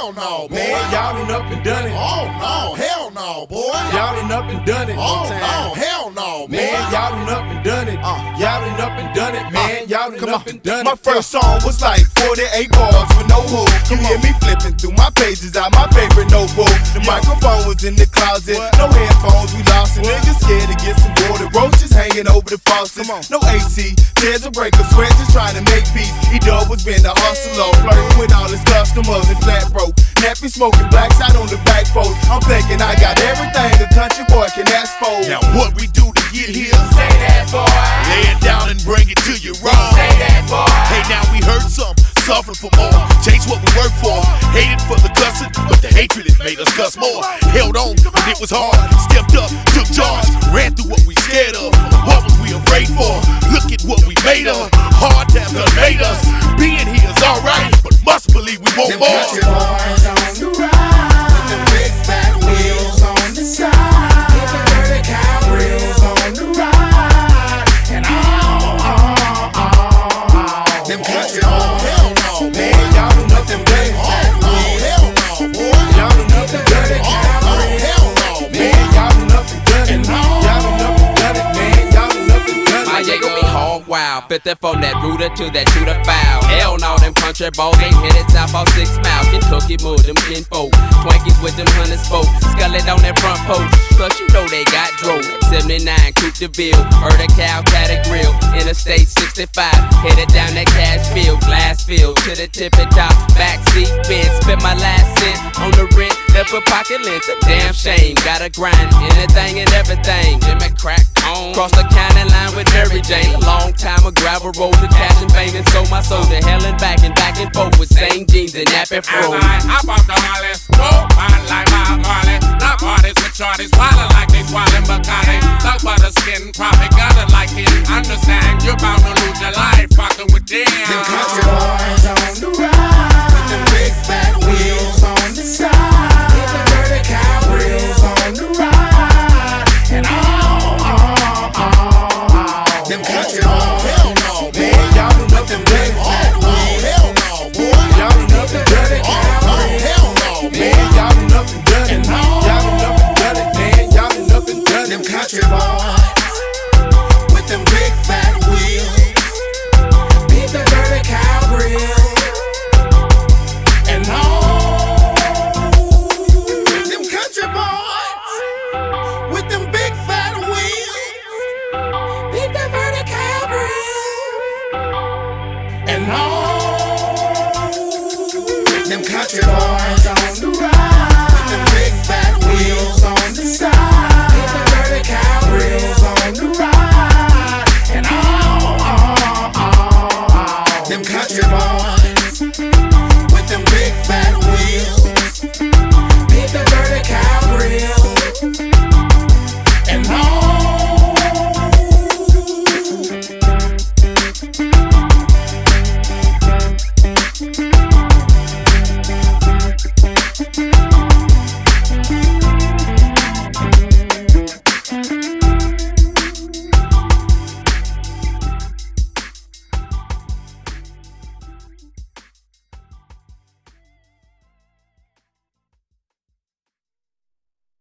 hell no, boy. Man, y'all done up and done it. Oh no, hell no, boy. Y'all done up and done it. Oh no, hell no, boy. Man, y'all done up and done it. Y'all done up and done it, man. Y'all done up and done it. My first song was like 48 bars with no hook. You hear me flipping through my pages out my favorite notebook. The microphone was in the closet. No headphones, we lost it. Niggas scared to get some water. Roaches hanging over the faucet. No AC, tears a breaker, sweat just trying to make peace. E-Dub was been the hustler, flirting with all his customers and flat broke. Nappy smoking blacks out on the back porch. I'm thinking I got everything a country boy can ask for. Now what we do to get here? Say that, boy. Lay it down and bring it to you raw. Say that, boy. Hey, now we heard some, suffered for more. Change what we work for. Hated for the cussing, but the hatred it made us cuss more. Held on when it was hard. Stepped up, took charge, ran through what we scared of. What was we afraid for? Look at what we made of. Hard times done made us. Being here is alright, but must believe we want more. Country boys on the ride, with the big fat wheels on the side, with the dirty cow grills on the ride, and them country boys. Hell no, Man, y'all done up and done it. hell no, boy. Y'all done up and done it. Hell no, Man, y'all done up and done it. Y'all done up and done it, man. Y'all done up and done My it. Jago be hog wild, 50 from that rooter to that shooter foul. Hell no, them country boys ain't hit it top off 6 miles. Kentucky mud, them kinfolk. Twinkies with them 100 spokes. Scullet on that front post. Plus you know they got drove. 79 Coupe de Ville, heard a cow, cat a grill. Interstate 65, headed down that cash field. Glass field to the tippy top. Backseat bench, spent my last cent on the rent. Left a pocket lint, a damn shame. Gotta grind anything and everything. Jimmy crack on. Cross the county line with Mary Jane. A long time a gravel road to cash and fame and sold my soul to hell and back and forth with same jeans and nappy froze. I bought the